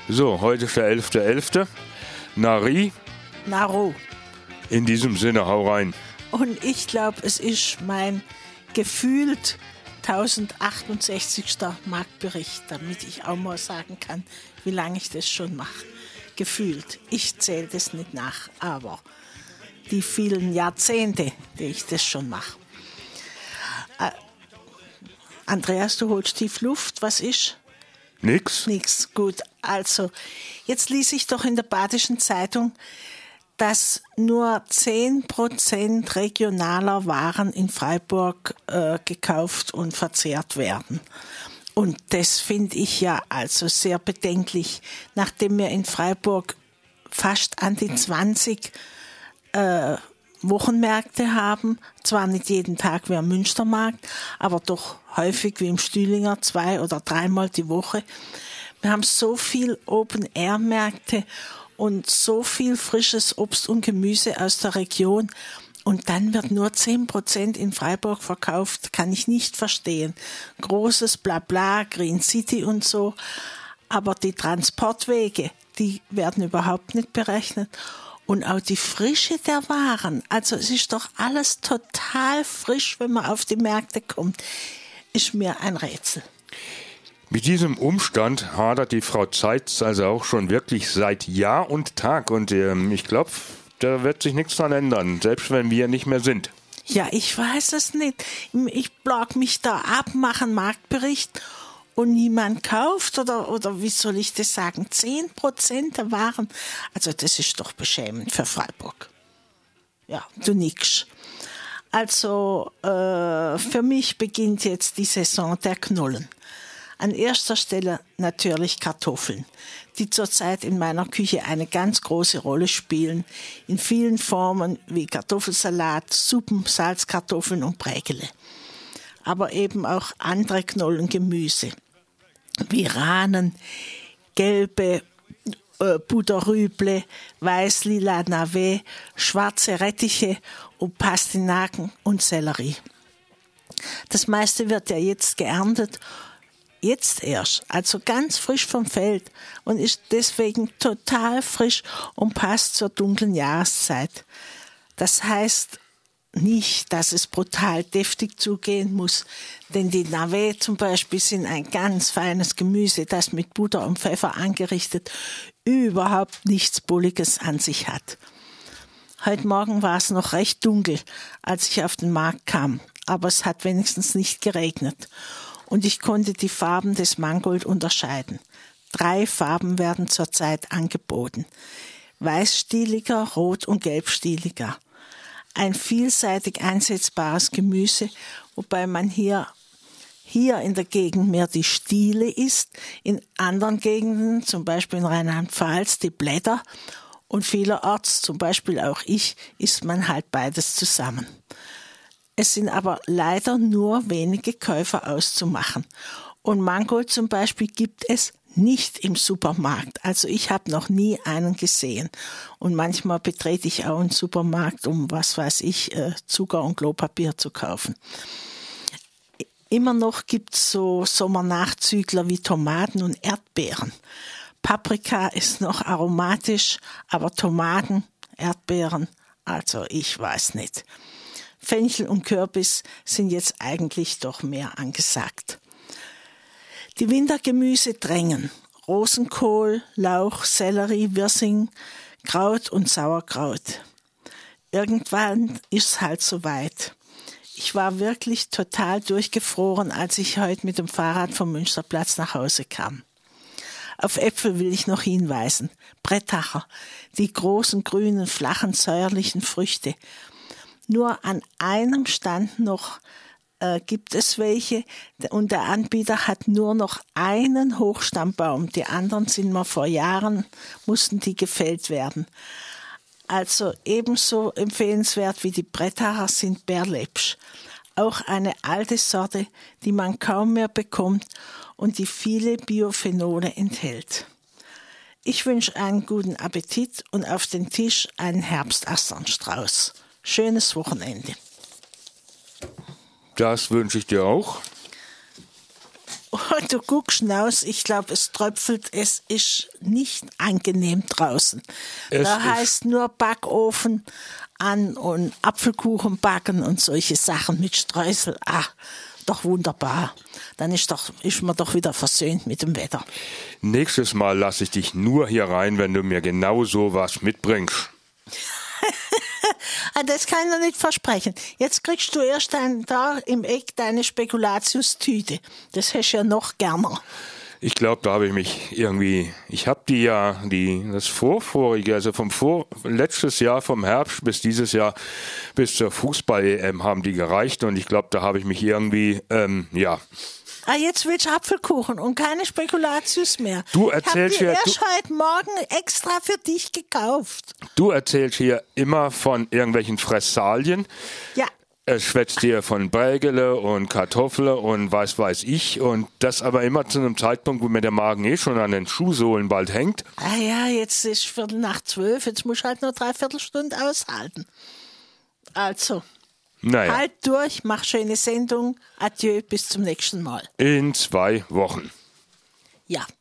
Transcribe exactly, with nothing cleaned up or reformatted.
So, heute ist der elfter elfter Nari. Naru. In diesem Sinne, hau rein. Und ich glaube, es ist mein gefühlt tausendzachtundsechzigster Marktbericht, damit ich auch mal sagen kann, wie lange ich das schon mache. Gefühlt. Ich zähle das nicht nach, aber die vielen Jahrzehnte, die ich das schon mache. Äh, Andreas, du holst tief Luft. Was ist? Nix. Nix. Gut. Also, jetzt ließ ich doch in der Badischen Zeitung, dass nur zehn Prozent regionaler Waren in Freiburg äh, gekauft und verzehrt werden. Und das finde ich ja also sehr bedenklich, nachdem wir in Freiburg fast an die zwanzig äh, Wochenmärkte haben. Zwar nicht jeden Tag wie am Münstermarkt, aber doch häufig wie im Stühlinger zwei- oder dreimal die Woche. Wir haben so viel Open-Air-Märkte und so viel frisches Obst und Gemüse aus der Region. Und dann wird nur zehn Prozent in Freiburg verkauft. Kann ich nicht verstehen. Großes Blabla, Green City und so. Aber die Transportwege, die werden überhaupt nicht berechnet. Und auch die Frische der Waren. Also es ist doch alles total frisch, wenn man auf die Märkte kommt. Ist mir ein Rätsel. Mit diesem Umstand hadert die Frau Zeitz also auch schon wirklich seit Jahr und Tag. Und ähm, ich glaube, da wird sich nichts dran ändern, selbst wenn wir nicht mehr sind. Ja, ich weiß es nicht. Ich blog mich da ab, mache einen Marktbericht und niemand kauft. Oder, oder wie soll ich das sagen? zehn Prozent der Waren. Also das ist doch beschämend für Freiburg. Ja, du nix. Also äh, für mich beginnt jetzt die Saison der Knollen. An erster Stelle natürlich Kartoffeln, die zurzeit in meiner Küche eine ganz große Rolle spielen, in vielen Formen wie Kartoffelsalat, Suppen, Salzkartoffeln und Brägele. Aber eben auch andere Knollengemüse, wie Rahnen, gelbe äh, Butterrüble, weiß-lila Navet, schwarze Rettiche und Pastinaken und Sellerie. Das meiste wird ja jetzt geerntet, jetzt erst, also ganz frisch vom Feld und ist deswegen total frisch und passt zur dunklen Jahreszeit. Das heißt nicht, dass es brutal deftig zugehen muss, denn die Navet zum Beispiel sind ein ganz feines Gemüse, das mit Butter und Pfeffer angerichtet überhaupt nichts Bulliges an sich hat. Heute Morgen war es noch recht dunkel, als ich auf den Markt kam, aber es hat wenigstens nicht geregnet. Und ich konnte die Farben des Mangold unterscheiden. Drei Farben werden zurzeit angeboten. Weißstieliger, Rot- und Gelbstieliger. Ein vielseitig einsetzbares Gemüse, wobei man hier, hier in der Gegend mehr die Stiele isst, in anderen Gegenden, zum Beispiel in Rheinland-Pfalz, die Blätter und vielerorts, zum Beispiel auch ich, isst man halt beides zusammen. Es sind aber leider nur wenige Käufer auszumachen. Und Mangold zum Beispiel gibt es nicht im Supermarkt. Also ich habe noch nie einen gesehen. Und manchmal betrete ich auch einen Supermarkt, um, was weiß ich, Zucker und Klopapier zu kaufen. Immer noch gibt es so Sommernachzügler wie Tomaten und Erdbeeren. Paprika ist noch aromatisch, aber Tomaten, Erdbeeren, also ich weiß nicht. Fenchel und Kürbis sind jetzt eigentlich doch mehr angesagt. Die Wintergemüse drängen. Rosenkohl, Lauch, Sellerie, Wirsing, Kraut und Sauerkraut. Irgendwann ist es halt soweit. Ich war wirklich total durchgefroren, als ich heute mit dem Fahrrad vom Münsterplatz nach Hause kam. Auf Äpfel will ich noch hinweisen. Brettacher, die großen, grünen, flachen, säuerlichen Früchte. Nur an einem Stand noch äh, gibt es welche und der Anbieter hat nur noch einen Hochstammbaum. Die anderen sind mal vor Jahren, mussten die gefällt werden. Also ebenso empfehlenswert wie die Brettacher sind Berlepsch. Auch eine alte Sorte, die man kaum mehr bekommt und die viele Biophenole enthält. Ich wünsche einen guten Appetit und auf den Tisch einen Herbstasternstrauß. Schönes Wochenende. Das wünsche ich dir auch. Und du guckst hinaus, ich glaube, es tröpfelt, es ist nicht angenehm draußen. Es da ist- heißt nur Backofen an und Apfelkuchen backen und solche Sachen mit Streusel. Ah, doch wunderbar. Dann ist, doch, ist man doch wieder versöhnt mit dem Wetter. Nächstes Mal lasse ich dich nur hier rein, wenn du mir genau so was mitbringst. Ah, das kann ich noch nicht versprechen. Jetzt kriegst du erst ein, da im Eck deine Spekulatiustüte. Das hast du ja noch gerne. Ich glaube, da habe ich mich irgendwie, ich habe die ja, die, das vorvorige, also vom vor, letztes Jahr, vom Herbst bis dieses Jahr, bis zur Fußball-E M haben die gereicht und ich glaube, da habe ich mich irgendwie, ähm, ja. Ah, jetzt willst du Apfelkuchen und keine Spekulatius mehr. Du erzählst ich hab die ja- erst heute Morgen extra für dich gekauft. Du erzählst hier immer von irgendwelchen Fressalien. Ja, Es schwätzt dir von Brägele und Kartoffeln und was weiß ich und das aber immer zu einem Zeitpunkt, wo mir der Magen eh schon an den Schuhsohlen bald hängt. ah ja, jetzt ist Viertel nach zwölf, jetzt musst du halt nur dreiviertel Stunde aushalten. Also, Naja, halt durch, mach schöne Sendung. Adieu, bis zum nächsten Mal. in zwei Wochen. Ja.